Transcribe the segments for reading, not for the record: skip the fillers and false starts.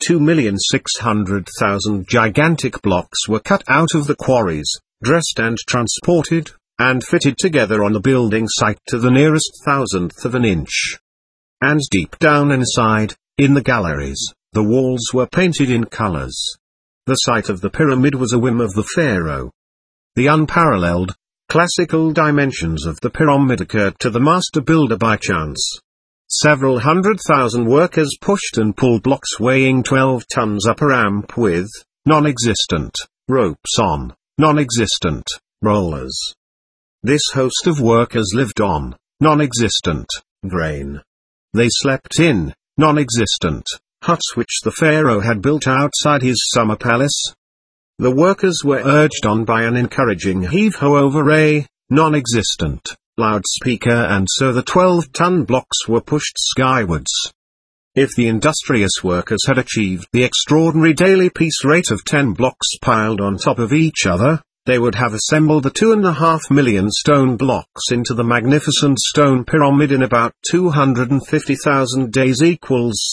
2,600,000 gigantic blocks were cut out of the quarries, dressed and transported, and fitted together on the building site to the nearest thousandth of an inch. And deep down inside, in the galleries, the walls were painted in colors. The site of the pyramid was a whim of the pharaoh. The unparalleled, classical dimensions of the pyramid occurred to the master builder by chance. Several 100,000 workers pushed and pulled blocks weighing 12 tons up a ramp with, non-existent, ropes on, non-existent, rollers. This host of workers lived on, non-existent, grain. They slept in, non-existent, huts which the pharaoh had built outside his summer palace. The workers were urged on by an encouraging heave-ho over a, non-existent, loudspeaker, and so the 12-ton blocks were pushed skywards. If the industrious workers had achieved the extraordinary daily piece rate of 10 blocks piled on top of each other, they would have assembled the 2.5 million stone blocks into the magnificent stone pyramid in about 250,000 days equals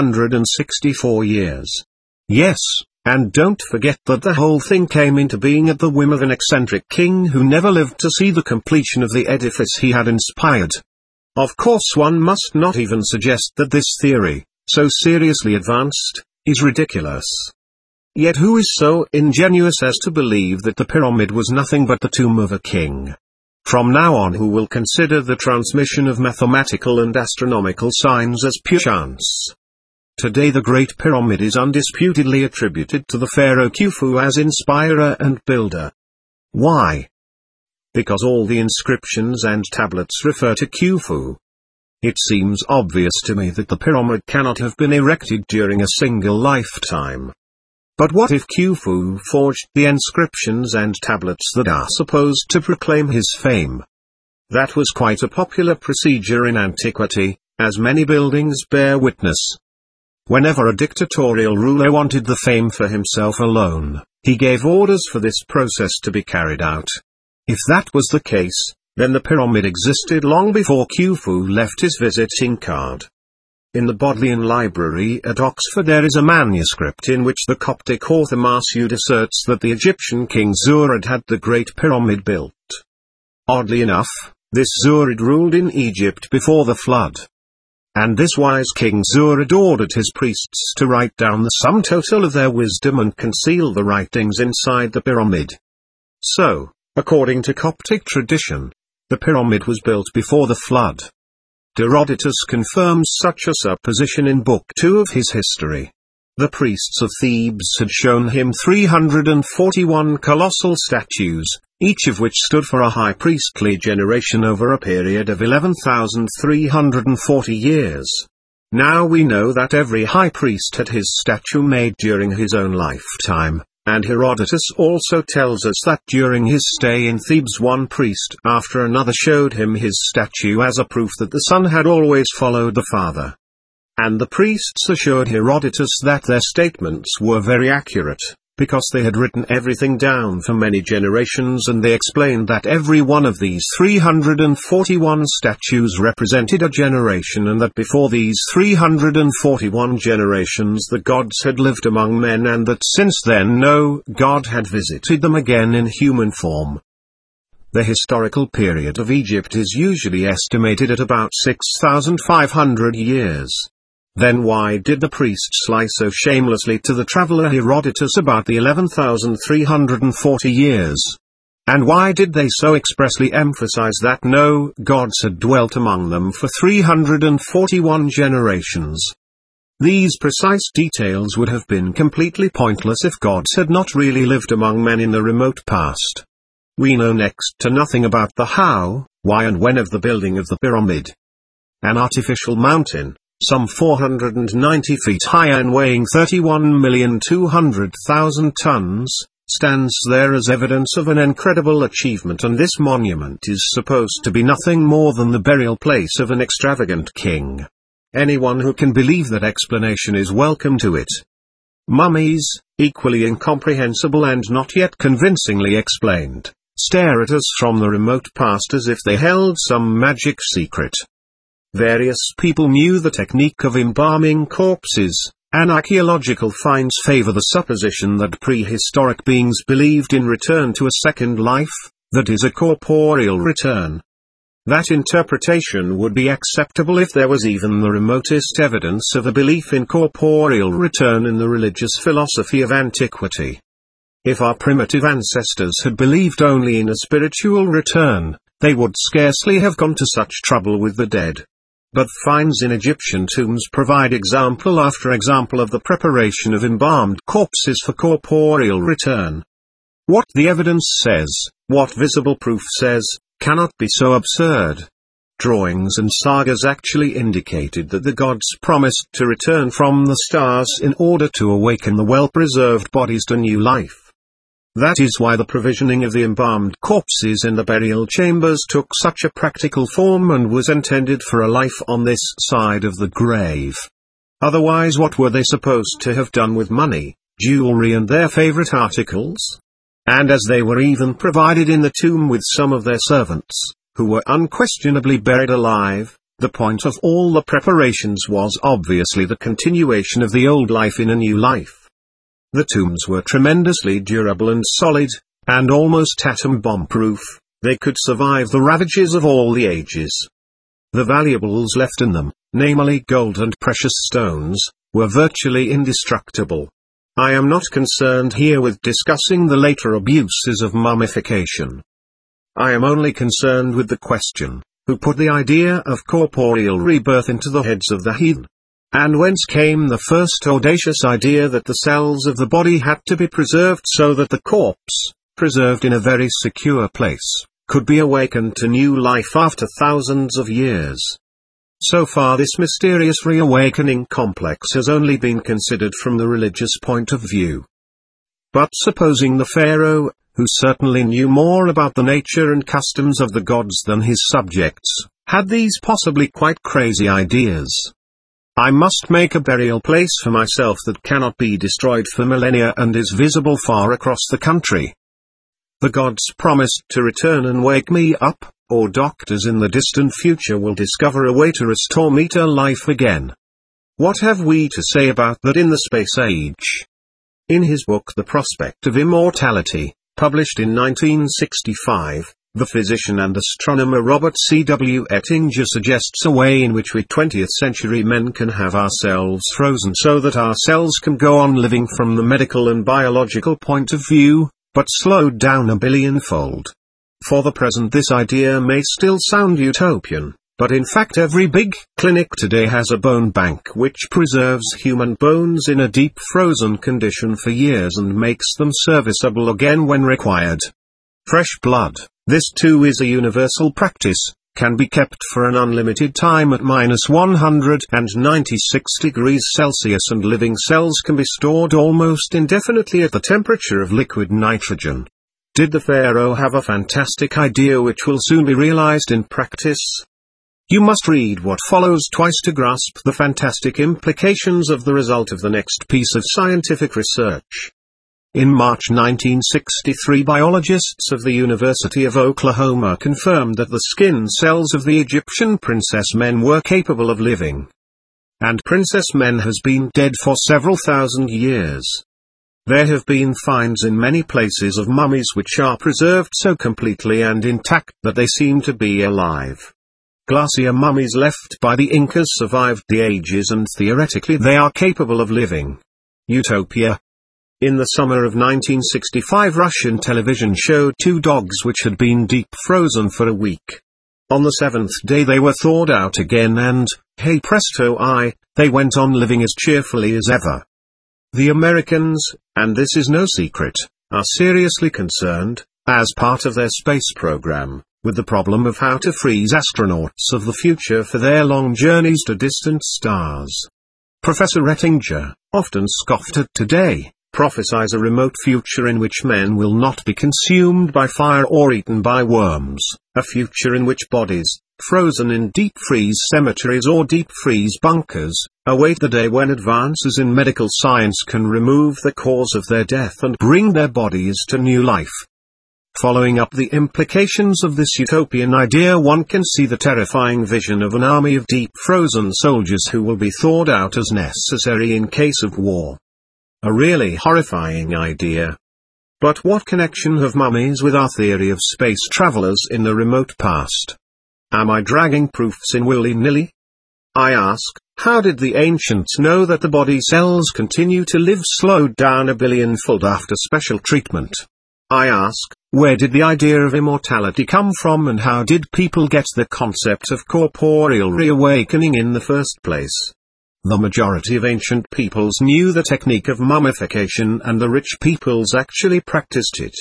664 years. Yes, and don't forget that the whole thing came into being at the whim of an eccentric king who never lived to see the completion of the edifice he had inspired. Of course, one must not even suggest that this theory, so seriously advanced, is ridiculous. Yet who is so ingenuous as to believe that the pyramid was nothing but the tomb of a king? From now on, who will consider the transmission of mathematical and astronomical signs as pure chance? Today the Great Pyramid is undisputedly attributed to the pharaoh Khufu as inspirer and builder. Why? Because all the inscriptions and tablets refer to Khufu. It seems obvious to me that the pyramid cannot have been erected during a single lifetime. But what if Khufu forged the inscriptions and tablets that are supposed to proclaim his fame? That was quite a popular procedure in antiquity, as many buildings bear witness. Whenever a dictatorial ruler wanted the fame for himself alone, he gave orders for this process to be carried out. If that was the case, then the pyramid existed long before Khufu left his visiting card. In the Bodleian Library at Oxford there is a manuscript in which the Coptic author Masud asserts that the Egyptian king Zirid had the Great Pyramid built. Oddly enough, this Zirid ruled in Egypt before the flood. And this wise king Zirid ordered his priests to write down the sum total of their wisdom and conceal the writings inside the pyramid. So, according to Coptic tradition, the pyramid was built before the flood. Herodotus confirms such a supposition in Book 2 of his history. The priests of Thebes had shown him 341 colossal statues, each of which stood for a high priestly generation over a period of 11,340 years. Now we know that every high priest had his statue made during his own lifetime. And Herodotus also tells us that during his stay in Thebes one priest after another showed him his statue as a proof that the son had always followed the father. And the priests assured Herodotus that their statements were very accurate, because they had written everything down for many generations, and they explained that every one of these 341 statues represented a generation, and that before these 341 generations the gods had lived among men, and that since then no god had visited them again in human form. The historical period of Egypt is usually estimated at about 6,500 years. Then why did the priests lie so shamelessly to the traveler Herodotus about the 11,340 years? And why did they so expressly emphasize that no gods had dwelt among them for 341 generations? These precise details would have been completely pointless if gods had not really lived among men in the remote past. We know next to nothing about the how, why and when of the building of the pyramid. An artificial mountain, some 490 feet high and weighing 31,200,000 tons, stands there as evidence of an incredible achievement, and this monument is supposed to be nothing more than the burial place of an extravagant king. Anyone who can believe that explanation is welcome to it. Mummies, equally incomprehensible and not yet convincingly explained, stare at us from the remote past as if they held some magic secret. Various people knew the technique of embalming corpses, and archaeological finds favor the supposition that prehistoric beings believed in return to a second life, that is a corporeal return. That interpretation would be acceptable if there was even the remotest evidence of a belief in corporeal return in the religious philosophy of antiquity. If our primitive ancestors had believed only in a spiritual return, they would scarcely have gone to such trouble with the dead. But finds in Egyptian tombs provide example after example of the preparation of embalmed corpses for corporeal return. What the evidence says, what visible proof says, cannot be so absurd. Drawings and sagas actually indicated that the gods promised to return from the stars in order to awaken the well-preserved bodies to new life. That is why the provisioning of the embalmed corpses in the burial chambers took such a practical form and was intended for a life on this side of the grave. Otherwise, what were they supposed to have done with money, jewelry and their favorite articles? And as they were even provided in the tomb with some of their servants, who were unquestionably buried alive, the point of all the preparations was obviously the continuation of the old life in a new life. The tombs were tremendously durable and solid, and almost atom bomb-proof. They could survive the ravages of all the ages. The valuables left in them, namely gold and precious stones, were virtually indestructible. I am not concerned here with discussing the later abuses of mummification. I am only concerned with the question, who put the idea of corporeal rebirth into the heads of the heathen? And whence came the first audacious idea that the cells of the body had to be preserved so that the corpse, preserved in a very secure place, could be awakened to new life after thousands of years? So far this mysterious reawakening complex has only been considered from the religious point of view. But supposing the pharaoh, who certainly knew more about the nature and customs of the gods than his subjects, had these possibly quite crazy ideas. I must make a burial place for myself that cannot be destroyed for millennia and is visible far across the country. The gods promised to return and wake me up, or doctors in the distant future will discover a way to restore me to life again. What have we to say about that in the space age? In his book The Prospect of Immortality, published in 1965, the physician and astronomer Robert C. W. Ettinger suggests a way in which we 20th century men can have ourselves frozen so that our cells can go on living from the medical and biological point of view, but slowed down a billionfold. For the present this idea may still sound utopian, but in fact every big clinic today has a bone bank which preserves human bones in a deep frozen condition for years and makes them serviceable again when required. Fresh blood, this too is a universal practice, can be kept for an unlimited time at -196 degrees Celsius and living cells can be stored almost indefinitely at the temperature of liquid nitrogen. Did the pharaoh have a fantastic idea which will soon be realized in practice? You must read what follows twice to grasp the fantastic implications of the result of the next piece of scientific research. In March 1963, biologists of the University of Oklahoma confirmed that the skin cells of the Egyptian princess men were capable of living. And princess men has been dead for several thousand years. There have been finds in many places of mummies which are preserved so completely and intact that they seem to be alive. Glacier mummies left by the Incas survived the ages and theoretically they are capable of living. Utopia. In the summer of 1965, Russian television showed two dogs which had been deep frozen for a week. On the seventh day they were thawed out again and, hey presto they went on living as cheerfully as ever. The Americans, and this is no secret, are seriously concerned, as part of their space program, with the problem of how to freeze astronauts of the future for their long journeys to distant stars. Professor Ettinger, often scoffed at today, prophesies a remote future in which men will not be consumed by fire or eaten by worms, a future in which bodies, frozen in deep freeze cemeteries or deep freeze bunkers, await the day when advances in medical science can remove the cause of their death and bring their bodies to new life. Following up the implications of this utopian idea, one can see the terrifying vision of an army of deep frozen soldiers who will be thawed out as necessary in case of war. A really horrifying idea. But what connection have mummies with our theory of space travelers in the remote past? Am I dragging proofs in willy-nilly? I ask, how did the ancients know that the body cells continue to live slowed down a billionfold after special treatment? I ask, where did the idea of immortality come from, and how did people get the concept of corporeal reawakening in the first place? The majority of ancient peoples knew the technique of mummification, and the rich peoples actually practiced it.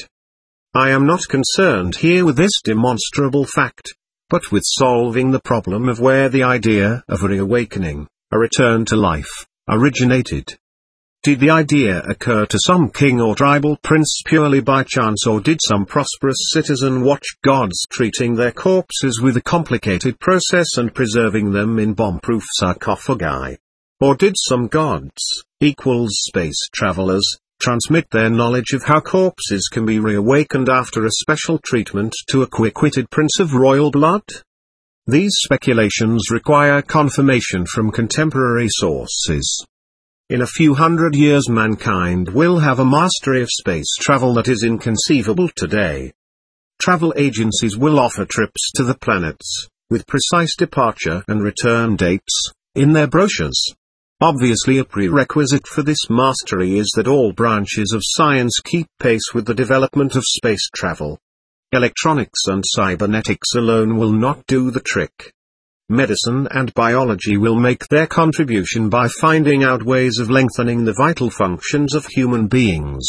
I am not concerned here with this demonstrable fact, but with solving the problem of where the idea of reawakening, a return to life, originated. Did the idea occur to some king or tribal prince purely by chance, or did some prosperous citizen watch gods treating their corpses with a complicated process and preserving them in bomb-proof sarcophagi? Or did some gods, space travelers, transmit their knowledge of how corpses can be reawakened after a special treatment to a quick-witted prince of royal blood? These speculations require confirmation from contemporary sources. In a few hundred years mankind will have a mastery of space travel that is inconceivable today. Travel agencies will offer trips to the planets, with precise departure and return dates, in their brochures. Obviously, a prerequisite for this mastery is that all branches of science keep pace with the development of space travel. Electronics and cybernetics alone will not do the trick. Medicine and biology will make their contribution by finding out ways of lengthening the vital functions of human beings.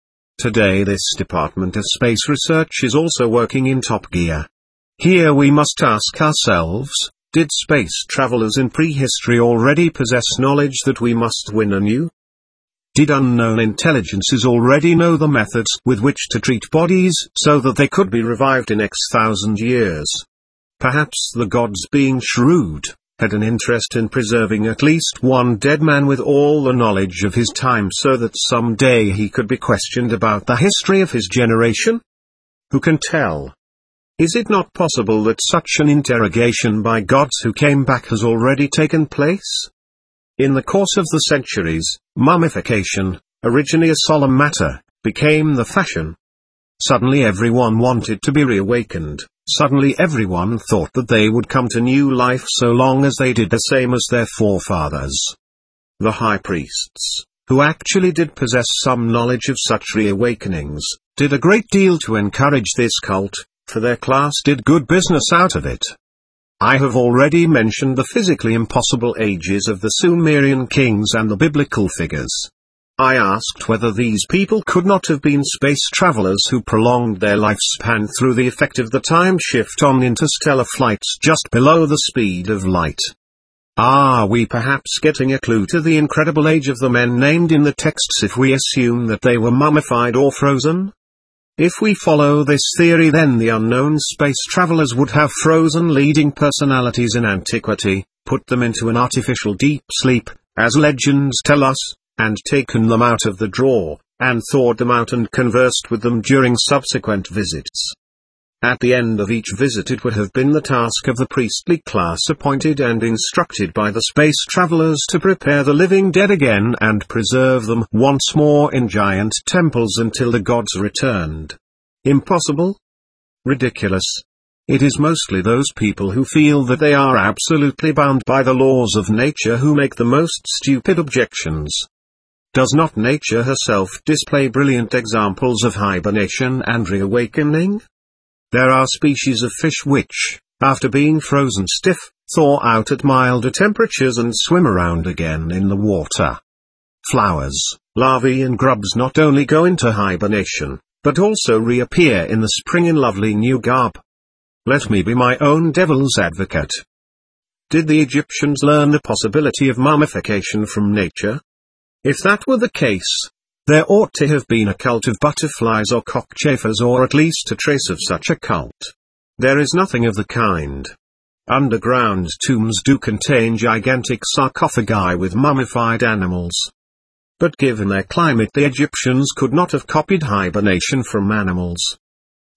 Today this department of space research is also working in top gear. Here we must ask ourselves, did space travelers in prehistory already possess knowledge that we must win anew? Did unknown intelligences already know the methods with which to treat bodies so that they could be revived in X thousand years? Perhaps the gods, being shrewd, had an interest in preserving at least one dead man with all the knowledge of his time so that someday he could be questioned about the history of his generation? Who can tell? Is it not possible that such an interrogation by gods who came back has already taken place? In the course of the centuries, mummification, originally a solemn matter, became the fashion. Suddenly everyone wanted to be reawakened. Suddenly everyone thought that they would come to new life so long as they did the same as their forefathers. The high priests, who actually did possess some knowledge of such reawakenings, did a great deal to encourage this cult, for their class did good business out of it. I have already mentioned the physically impossible ages of the Sumerian kings and the biblical figures. I asked whether these people could not have been space travelers who prolonged their lifespan through the effect of the time shift on interstellar flights just below the speed of light. Are we perhaps getting a clue to the incredible age of the men named in the texts if we assume that they were mummified or frozen? If we follow this theory, then the unknown space travelers would have frozen leading personalities in antiquity, put them into an artificial deep sleep, as legends tell us, and taken them out of the drawer, and thawed them out and conversed with them during subsequent visits. At the end of each visit it would have been the task of the priestly class appointed and instructed by the space travelers to prepare the living dead again and preserve them once more in giant temples until the gods returned. Impossible? Ridiculous. It is mostly those people who feel that they are absolutely bound by the laws of nature who make the most stupid objections. Does not nature herself display brilliant examples of hibernation and reawakening? There are species of fish which, after being frozen stiff, thaw out at milder temperatures and swim around again in the water. Flowers, larvae and grubs not only go into hibernation, but also reappear in the spring in lovely new garb. Let me be my own devil's advocate. Did the Egyptians learn the possibility of mummification from nature? If that were the case, there ought to have been a cult of butterflies or cockchafers, or at least a trace of such a cult. There is nothing of the kind. Underground tombs do contain gigantic sarcophagi with mummified animals. But given their climate, the Egyptians could not have copied hibernation from animals.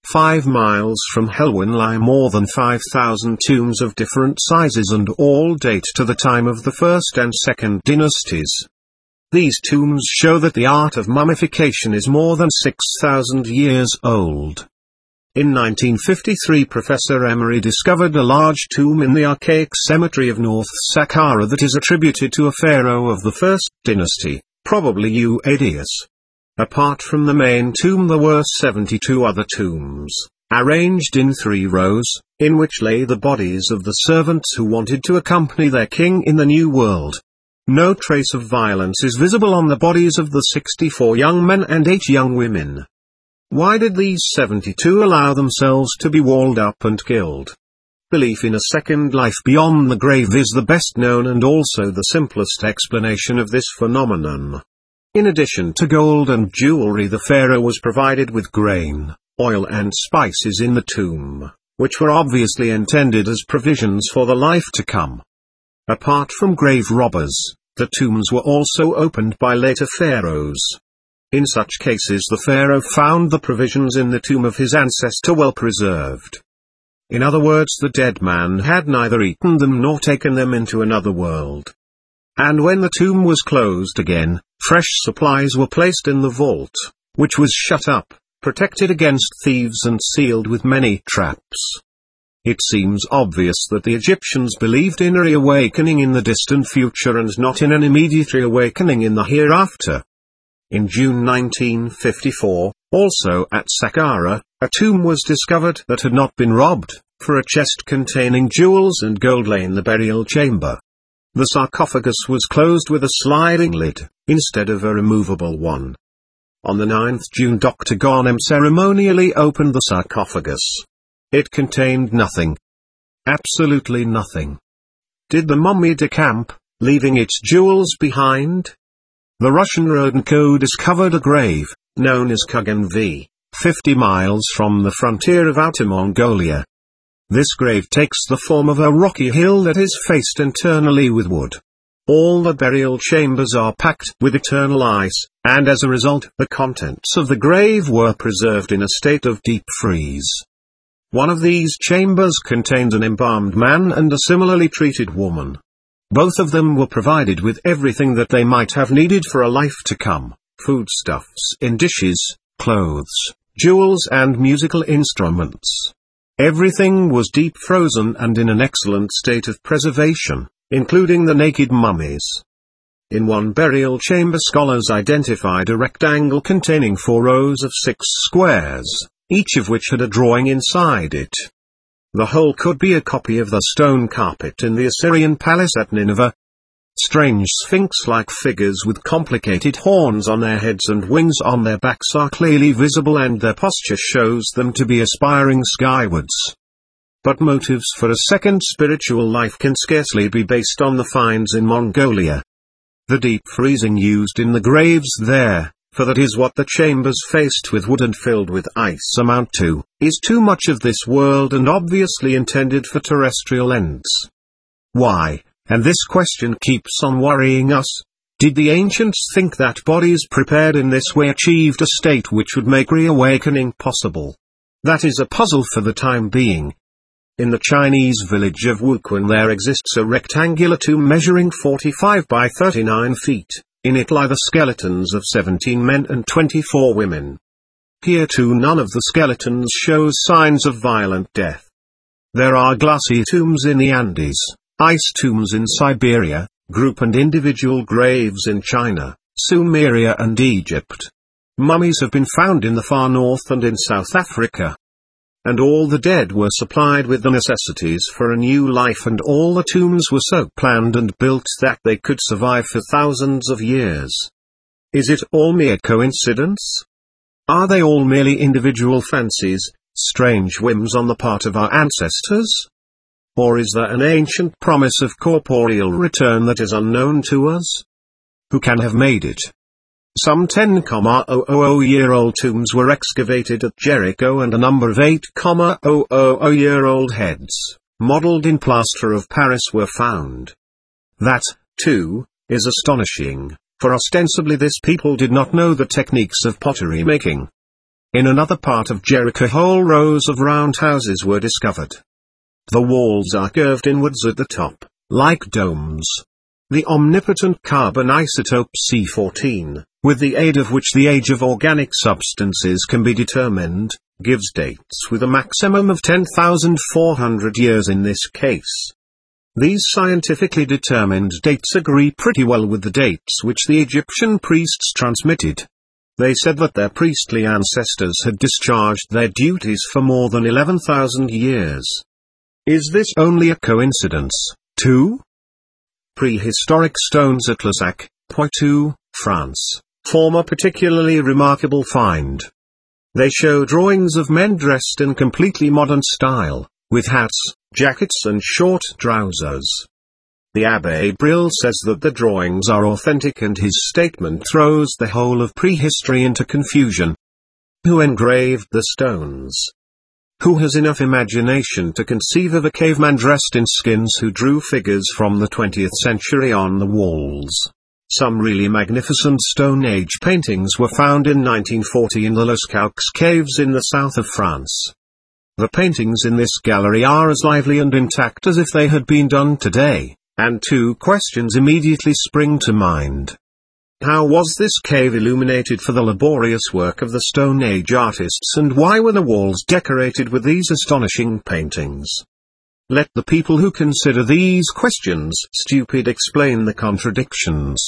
5 miles from Helwan lie more than 5,000 tombs of different sizes and all date to the time of the First and Second Dynasties. These tombs show that the art of mummification is more than 6,000 years old. In 1953, Professor Emery discovered a large tomb in the archaic cemetery of North Saqqara that is attributed to a pharaoh of the First Dynasty, probably Euadius. Apart from the main tomb there were 72 other tombs, arranged in 3 rows, in which lay the bodies of the servants who wanted to accompany their king in the New World. No trace of violence is visible on the bodies of the 64 young men and 8 young women. Why did these 72 allow themselves to be walled up and killed? Belief in a second life beyond the grave is the best known and also the simplest explanation of this phenomenon. In addition to gold and jewelry, the pharaoh was provided with grain, oil and spices in the tomb, which were obviously intended as provisions for the life to come. Apart from grave robbers, the tombs were also opened by later pharaohs. In such cases the pharaoh found the provisions in the tomb of his ancestor well preserved. In other words, the dead man had neither eaten them nor taken them into another world. And when the tomb was closed again, fresh supplies were placed in the vault, which was shut up, protected against thieves and sealed with many traps. It seems obvious that the Egyptians believed in a reawakening in the distant future and not in an immediate reawakening in the hereafter. In June 1954, also at Saqqara, a tomb was discovered that had not been robbed, for a chest containing jewels and gold lay in the burial chamber. The sarcophagus was closed with a sliding lid, instead of a removable one. On the 9th June, Dr. Ghanem ceremonially opened the sarcophagus. It contained nothing. Absolutely nothing. Did the mummy decamp, leaving its jewels behind? The Russian Rodenko discovered a grave, known as Kugan V, 50 miles from the frontier of Outer Mongolia. This grave takes the form of a rocky hill that is faced internally with wood. All the burial chambers are packed with eternal ice, and as a result, the contents of the grave were preserved in a state of deep freeze. One of these chambers contained an embalmed man and a similarly treated woman. Both of them were provided with everything that they might have needed for a life to come: foodstuffs in dishes, clothes, jewels and musical instruments. Everything was deep frozen and in an excellent state of preservation, including the naked mummies. In one burial chamber scholars identified a rectangle containing 4 rows of 6 squares, each of which had a drawing inside it. The whole could be a copy of the stone carpet in the Assyrian palace at Nineveh. Strange sphinx-like figures with complicated horns on their heads and wings on their backs are clearly visible, and their posture shows them to be aspiring skywards. But motives for a second spiritual life can scarcely be based on the finds in Mongolia. The deep freezing used in the graves there, for that is what the chambers faced with wood and filled with ice amount to, is too much of this world and obviously intended for terrestrial ends. Why, and this question keeps on worrying us, did the ancients think that bodies prepared in this way achieved a state which would make reawakening possible? That is a puzzle for the time being. In the Chinese village of Wuquan there exists a rectangular tomb measuring 45 by 39 feet. In it lie the skeletons of 17 men and 24 women. Here too none of the skeletons shows signs of violent death. There are glacier tombs in the Andes, ice tombs in Siberia, group and individual graves in China, Sumeria and Egypt. Mummies have been found in the far north and in South Africa. And all the dead were supplied with the necessities for a new life, and all the tombs were so planned and built that they could survive for thousands of years. Is it all mere coincidence? Are they all merely individual fancies, strange whims on the part of our ancestors? Or is there an ancient promise of corporeal return that is unknown to us? Who can have made it? Some 10,000-year-old tombs were excavated at Jericho, and a number of 8,000-year-old heads, modeled in plaster of Paris, were found. That, too, is astonishing, for ostensibly this people did not know the techniques of pottery making. In another part of Jericho, whole rows of round houses were discovered. The walls are curved inwards at the top, like domes. The omnipotent carbon isotope C14, with the aid of which the age of organic substances can be determined, gives dates with a maximum of 10,400 years in this case. These scientifically determined dates agree pretty well with the dates which the Egyptian priests transmitted. They said that their priestly ancestors had discharged their duties for more than 11,000 years. Is this only a coincidence, too? Prehistoric stones at Lassac, Poitou, France, form a particularly remarkable find. They show drawings of men dressed in completely modern style, with hats, jackets and short trousers. The Abbé Brill says that the drawings are authentic, and his statement throws the whole of prehistory into confusion. Who engraved the stones? Who has enough imagination to conceive of a caveman dressed in skins who drew figures from the 20th century on the walls? Some really magnificent Stone Age paintings were found in 1940 in the Les Caux caves in the south of France. The paintings in this gallery are as lively and intact as if they had been done today, and two questions immediately spring to mind. How was this cave illuminated for the laborious work of the Stone Age artists, and why were the walls decorated with these astonishing paintings? Let the people who consider these questions stupid explain the contradictions.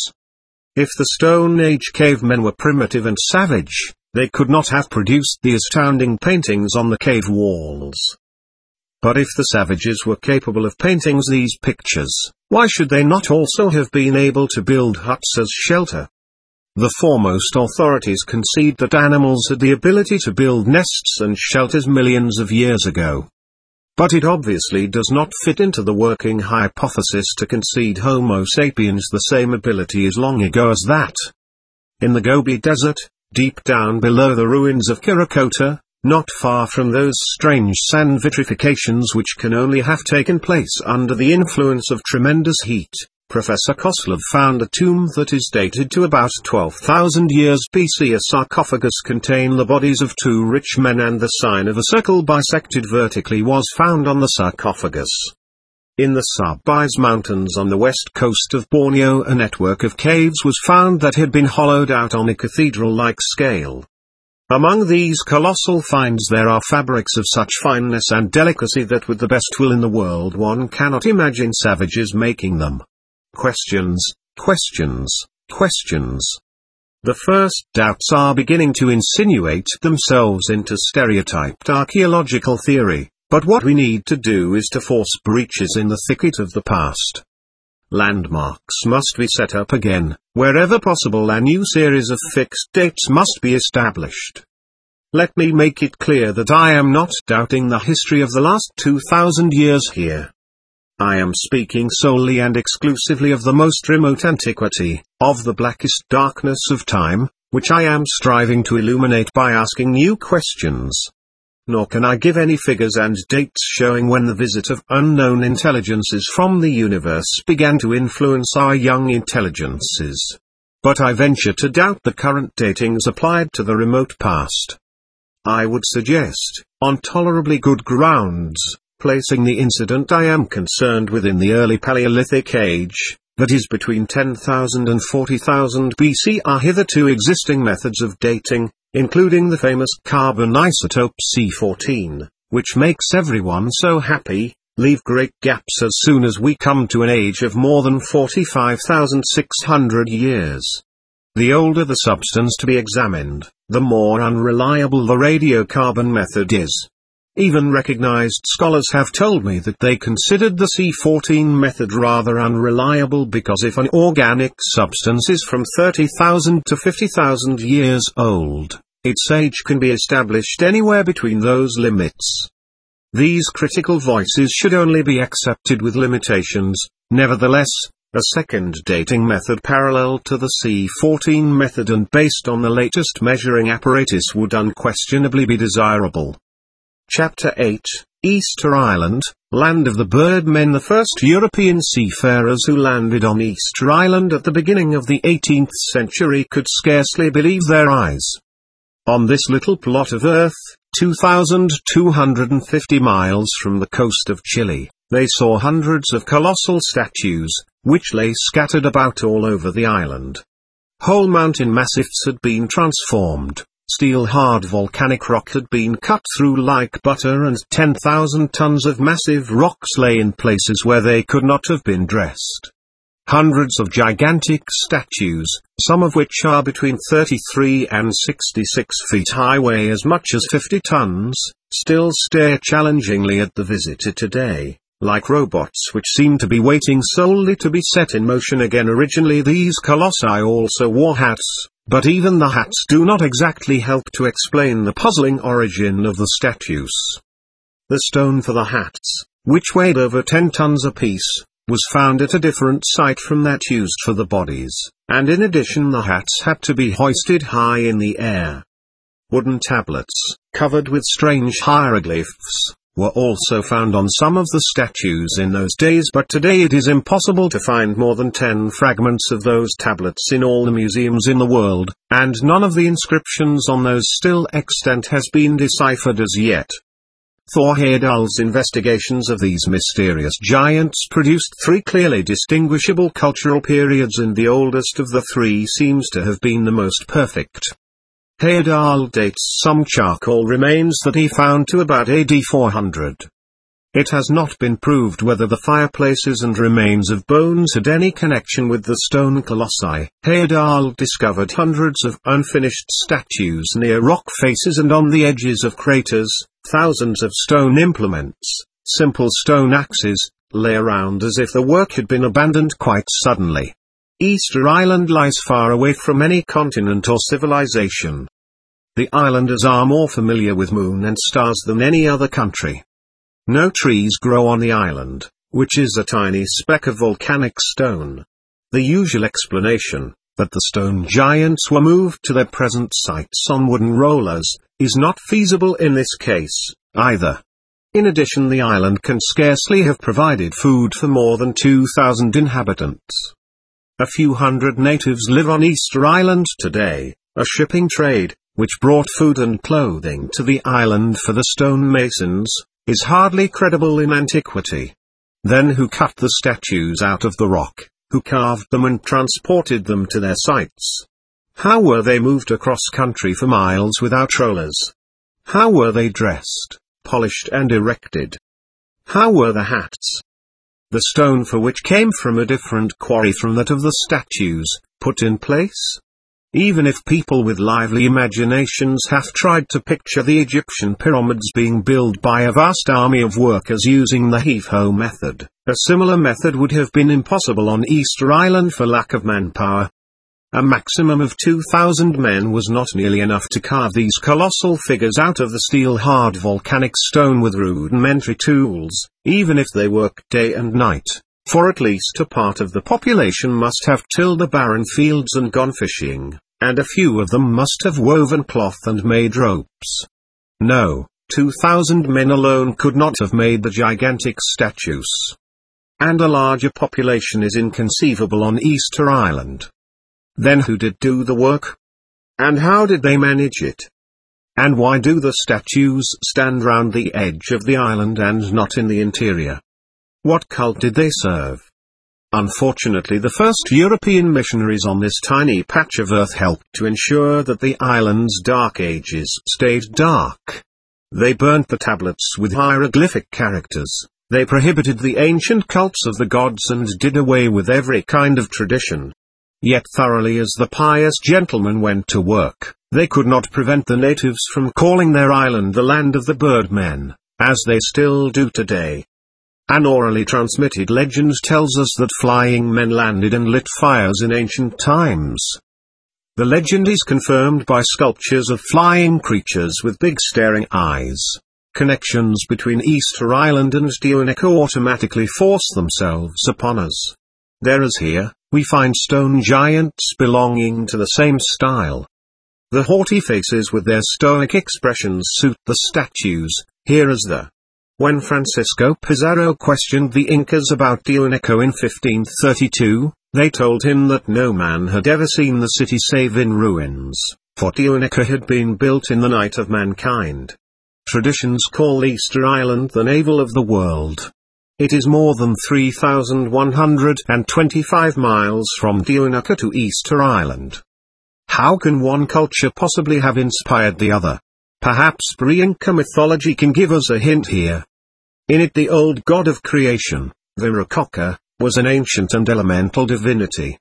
If the Stone Age cavemen were primitive and savage, they could not have produced the astounding paintings on the cave walls. But if the savages were capable of painting these pictures, why should they not also have been able to build huts as shelter? The foremost authorities concede that animals had the ability to build nests and shelters millions of years ago. But it obviously does not fit into the working hypothesis to concede Homo sapiens the same ability as long ago as that. In the Gobi Desert, deep down below the ruins of Kirakota, not far from those strange sand vitrifications which can only have taken place under the influence of tremendous heat, Professor Koslov found a tomb that is dated to about 12,000 years BC. A sarcophagus containing the bodies of two rich men, and the sign of a circle bisected vertically was found on the sarcophagus. In the Sabais Mountains on the west coast of Borneo, a network of caves was found that had been hollowed out on a cathedral-like scale. Among these colossal finds there are fabrics of such fineness and delicacy that with the best will in the world one cannot imagine savages making them. Questions, questions, questions. The first doubts are beginning to insinuate themselves into stereotyped archaeological theory, but what we need to do is to force breaches in the thicket of the past. Landmarks must be set up again. Wherever possible, a new series of fixed dates must be established. Let me make it clear that I am not doubting the history of the last 2,000 years here. I am speaking solely and exclusively of the most remote antiquity, of the blackest darkness of time, which I am striving to illuminate by asking new questions. Nor can I give any figures and dates showing when the visit of unknown intelligences from the universe began to influence our young intelligences. But I venture to doubt the current datings applied to the remote past. I would suggest, on tolerably good grounds, placing the incident I am concerned with in the early Paleolithic age, that is between 10,000 and 40,000 BC. Our hitherto existing methods of dating, including the famous carbon isotope C14, which makes everyone so happy, leave great gaps as soon as we come to an age of more than 45,600 years. The older the substance to be examined, the more unreliable the radiocarbon method is. Even recognized scholars have told me that they considered the C14 method rather unreliable because if an organic substance is from 30,000 to 50,000 years old, its age can be established anywhere between those limits. These critical voices should only be accepted with limitations. Nevertheless, a second dating method parallel to the C14 method and based on the latest measuring apparatus would unquestionably be desirable. Chapter 8, Easter Island, Land of the Birdmen. The first European seafarers who landed on Easter Island at the beginning of the 18th century could scarcely believe their eyes. On this little plot of earth, 2,250 miles from the coast of Chile, they saw hundreds of colossal statues, which lay scattered about all over the island. Whole mountain massifs had been transformed, steel-hard volcanic rock had been cut through like butter, and 10,000 tons of massive rocks lay in places where they could not have been dressed. Hundreds of gigantic statues, some of which are between 33 and 66 feet high, weigh as much as 50 tons, still stare challengingly at the visitor today, like robots which seem to be waiting solely to be set in motion again. Originally these colossi also wore hats, but even the hats do not exactly help to explain the puzzling origin of the statues. The stone for the hats, which weighed over 10 tons apiece, was found at a different site from that used for the bodies, and in addition the hats had to be hoisted high in the air. Wooden tablets, covered with strange hieroglyphs, were also found on some of the statues in those days, but today it is impossible to find more than 10 fragments of those tablets in all the museums in the world, and none of the inscriptions on those still extant has been deciphered as yet. Thor Heyerdahl's investigations of these mysterious giants produced 3 clearly distinguishable cultural periods, and the oldest of the 3 seems to have been the most perfect. Heyerdahl dates some charcoal remains that he found to about AD 400. It has not been proved whether the fireplaces and remains of bones had any connection with the stone colossi. Heyerdahl discovered hundreds of unfinished statues near rock faces and on the edges of craters. Thousands of stone implements, simple stone axes, lay around as if the work had been abandoned quite suddenly. Easter Island lies far away from any continent or civilization. The islanders are more familiar with moon and stars than any other country. No trees grow on the island, which is a tiny speck of volcanic stone. The usual explanation, that the stone giants were moved to their present sites on wooden rollers, is not feasible in this case, either. In addition, the island can scarcely have provided food for more than 2,000 inhabitants. A few hundred natives live on Easter Island today. A shipping trade, which brought food and clothing to the island for the stonemasons, is hardly credible in antiquity. Then who cut the statues out of the rock? Who carved them and transported them to their sites? How were they moved across country for miles without rollers? How were they dressed, polished and erected? How were the hats? The stone for which came from a different quarry from that of the statues, put in place? Even if people with lively imaginations have tried to picture the Egyptian pyramids being built by a vast army of workers using the heave-ho method, a similar method would have been impossible on Easter Island for lack of manpower. A maximum of 2,000 men was not nearly enough to carve these colossal figures out of the steel-hard volcanic stone with rudimentary tools, even if they worked day and night, for at least a part of the population must have tilled the barren fields and gone fishing, and a few of them must have woven cloth and made ropes. No, 2,000 men alone could not have made the gigantic statues. And a larger population is inconceivable on Easter Island. Then who did do the work? And how did they manage it? And why do the statues stand round the edge of the island and not in the interior? What cult did they serve? Unfortunately, the first European missionaries on this tiny patch of earth helped to ensure that the island's dark ages stayed dark. They burnt the tablets with hieroglyphic characters, they prohibited the ancient cults of the gods and did away with every kind of tradition. Yet thoroughly as the pious gentlemen went to work, they could not prevent the natives from calling their island the land of the birdmen, as they still do today. An orally transmitted legend tells us that flying men landed and lit fires in ancient times. The legend is confirmed by sculptures of flying creatures with big staring eyes. Connections between Easter Island and Dionico automatically force themselves upon us. There as here, we find stone giants belonging to the same style. The haughty faces with their stoic expressions suit the statues, here as there. When Francisco Pizarro questioned the Incas about Dionico in 1532, they told him that no man had ever seen the city save in ruins. for Tiwanaku had been built in the night of mankind. Traditions call Easter Island the navel of the world. It is more than 3,125 miles from Tiwanaku to Easter Island. How can one culture possibly have inspired the other? Perhaps Pre-Inca mythology can give us a hint here. In it the old god of creation, Viracocha, was an ancient and elemental divinity.